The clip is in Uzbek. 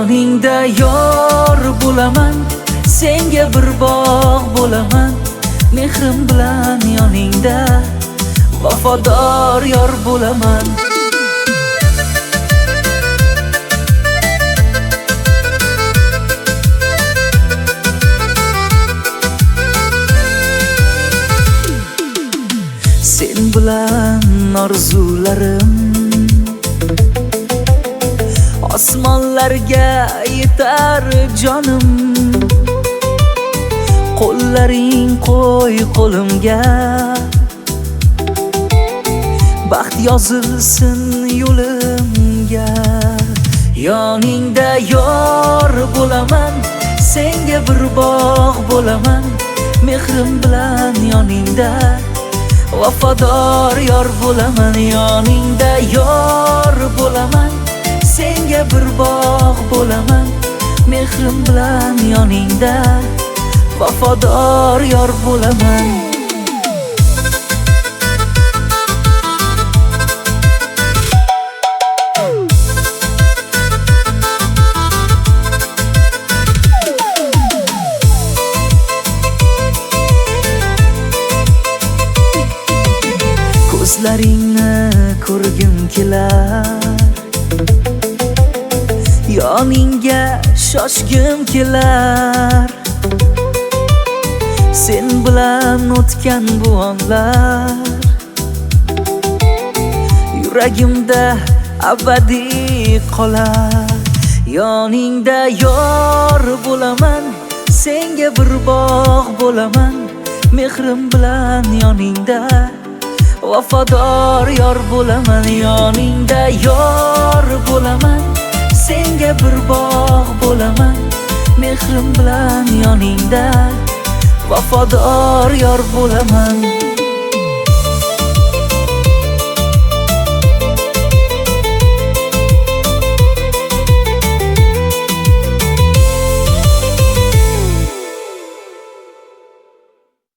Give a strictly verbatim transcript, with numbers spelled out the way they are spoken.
Yoningda yor bo'laman, senga bir bog' bo'laman. Mehrim bilan yoningda vafodor yor bo'laman. Sen bilan orzularim osmonlarga yetar jonim. Qo'llaring qo'y qo'limga, baxt yozilsin yo'limga. Yoningda yor bo'laman, senga bir bog' bo'laman. Mehrim bilan yoningda vafodor yor bo'laman. Yoningda yor bo'laman, senga bir bog' bo'laman. Mehrim bilan yoningda vafodor yor bo'laman. Ko'zlaringni ko'rgim kelar, yoningga shoshgim kelar. Sen bilan o'tgan bu onlar yuragimda abadiy qolar. Yoningda yor bo'laman, senga bir bog' bo'laman. Mehrim bilan yoningda vafodor yor bo'laman. Yoningda yor bo'laman, senga bir bog' bo'laman. Mehrim bilan yoningda vafodor yor bo'laman.